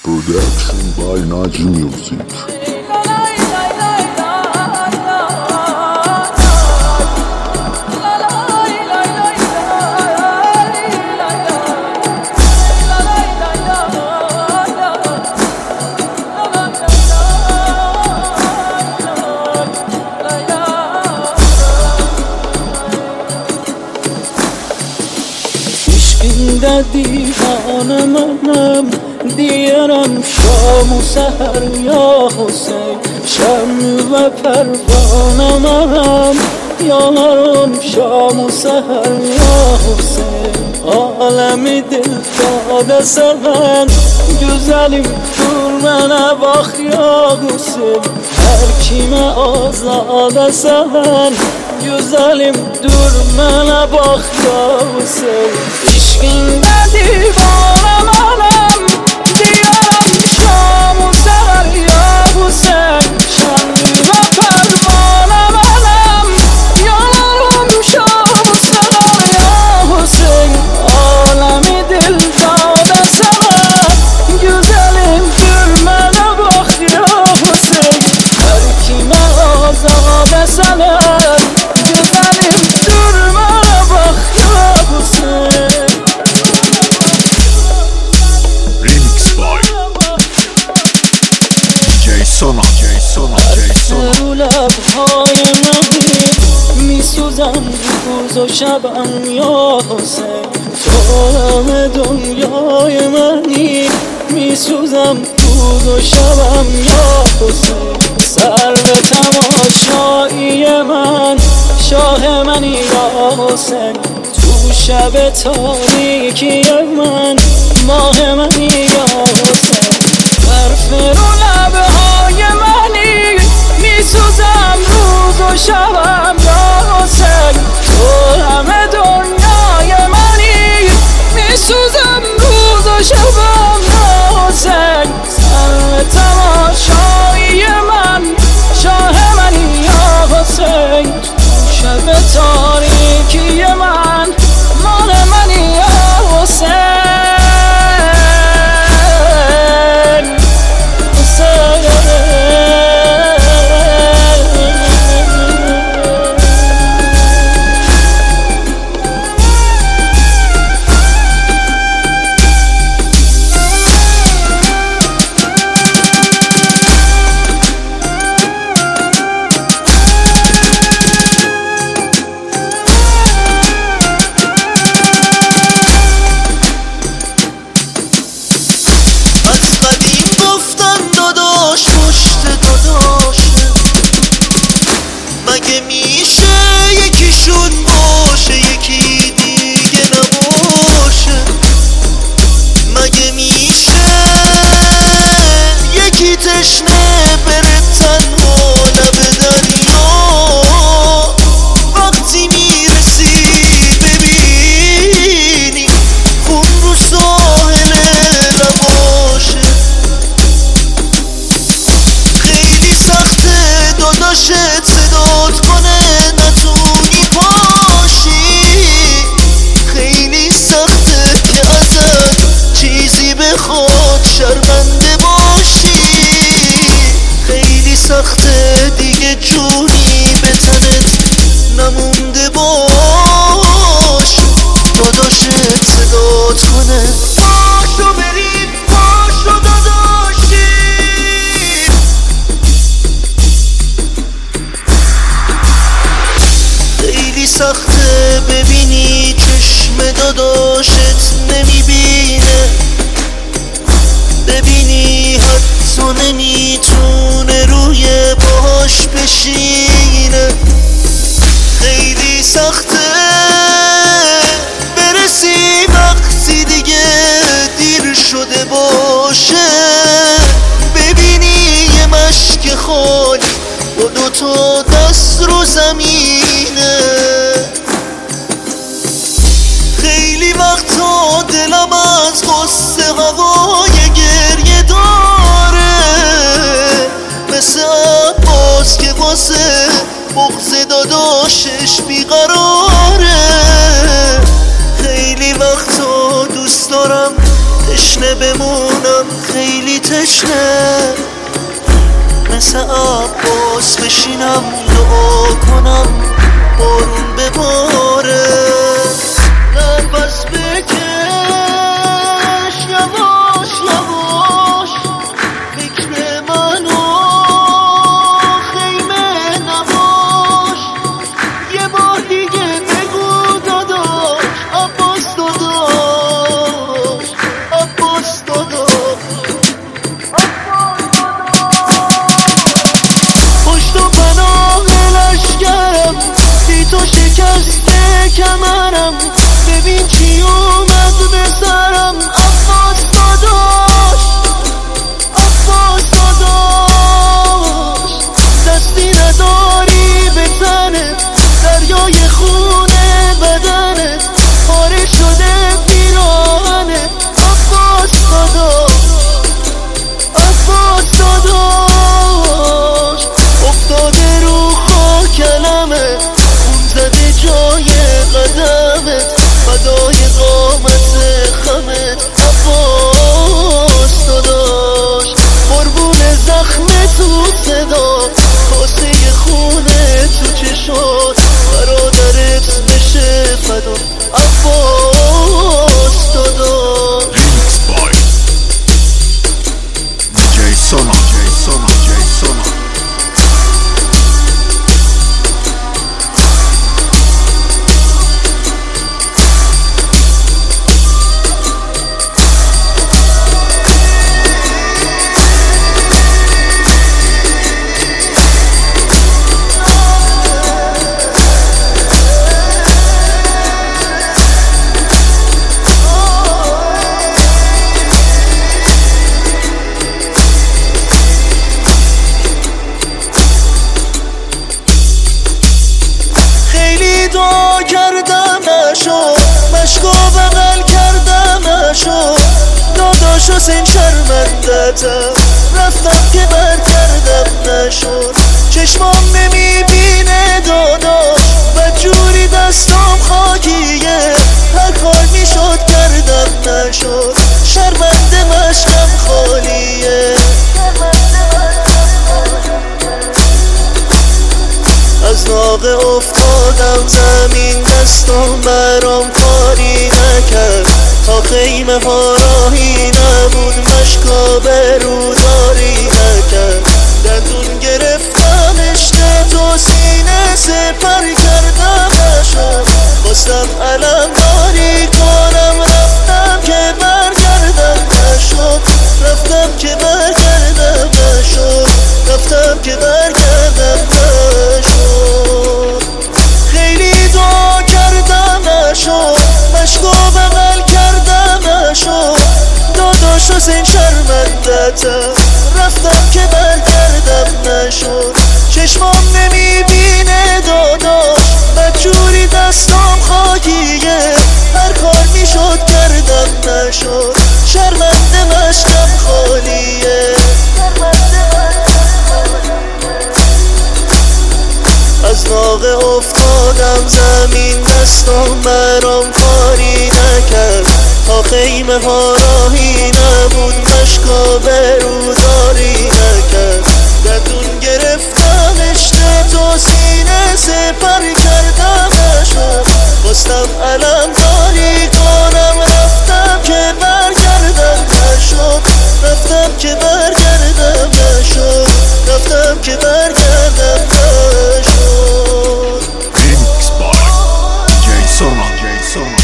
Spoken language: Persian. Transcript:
Production by Naj Music. عشقinde دیوانه منم دیارم شام و سحر یا حسین شم و پروانه منم یارم شام و سحر یا حسین عالمی دل داده سرن güzelim dur mənə bax ya Hüseyin hər kimə azad sən güzelim dur mənə bax ya Hüseyin İşqində divanə mənəm deyərəm şam u səhər ya Hüseyin şəmimə pərvanə mənəm yanarım şam u səhər ya Hüseyin aləmi dil dadə sənə güzelim dur mənə bax ya Hüseyin hər kimə azad sənə güzelim dur mənə bax ya Hüseyin Remix by Jason رو لبهای منی میسوزم روز و شبم یا حسین تو همه دنیای منی میسوزم روز و شبم یا حسین سر به تماشایی من شاه منی یا حسین تو شب تاریکی من ماه منی یا حسین برف رو لبهای منی میسوزم روز و شبم یا حسین تو همه دنیای منی میسوزم روز و شبم یا حسین سر تماشایی من شاه منی یا حسین شب تاریکی من مال منی یا حسین مگه میشه یکی شد باشه یکی دیگه نباشه مگه میشه یکی تشنه بره تنها لب دریا وقتی میرسی ببینی خون رو ساحل لباشه خیلی سخته داداشت صدات کنه نتونی پاشی خیلی سخته که ازت چیزی بخواد شرمنده باشی خیلی سخته دیگه جونی به تنت نمونده باش داداشت صدات کنه پاشو برید پاشو داداشی خیلی سخته ببینی چشم داداشت نمیبینه ببینی حتی نمیتونه روی باش بشینه خیلی سخته برسی وقتی دیگه دیر شده باشه ببینی یه مشک خالی با دوتا دست رو زمینه خیلی وقتا دلم از غصه هوای گریه داره مثل عباس که واسه بغض داداشش بیقراره خیلی وقتا دوست دارم تشنه به بمونم خیلی تشنه، مثل عباس بشینم دعا کنم بارون بباره. نفس بکش یواش یواش، فکر منو خیمه نباش. یه بار دیگه بگو داداش، عباس داداش، عباس داداش. پشت و پناه لشکرم، بی تو شکسته کمرم، ببین چی اومد به سرم. عباس داداش، عباس داداش. دستی نداری به تنت، دریای خونه بدنت، پاره شده پیراهنت. عباس داداش، عباس داداش. افتاده رو خاکلمت، خون زده جای قدمت، فدای قامت خمت. عباس داداش، قربون زخم تو صدا، کاسه خونه تو چشات، برادرت بشه فدا. عباس داداش. Remix by DJ Sona. دعا کردم نشد، مشکو بغل کردم نشد. داداش حسین شرمندتم، رفتم که برگردم نشد. چشمام نمیبینه داداش، بدجوری دستام خاکیه، هر کار میشد کردم نشد. شرمنده مشکم خالیه، از ناقه افتادم زمین، دستم برام کاری نکرد. تا خیمه ها راهی نبود، مشکا بروداری نکرد. دندون گرفتم اشته تو سینه، سپر کردم نشد. خواستم علم داری کنم، رفتم که برگردم نشد. رفتم که برگردم نشد. رفتم که برگردم نشد. خیلی دعا کردم نشد، مشکو بغل کردم نشد. داداش حسین شرمندتم، رفتم که برگردم نشد. چشمام نمیبینه داداش، بدجوری دستام خاکیه، هر کار میشد کردم نشد. شرمنده مشکم خالیه، از ناقه افتادم زمین، دستم برام کاری نکرد. تا خیمه ها راهی نبود، مشکا بروداری نکرد. دندون گرفتم اشته تو سینه، سپر کردم نشد. خواستم علم داری کنم، رفتم که برگردم نشد. رفتم که برگردم نشد. رفتم که برگردم نشد. Remix by DJ Sona.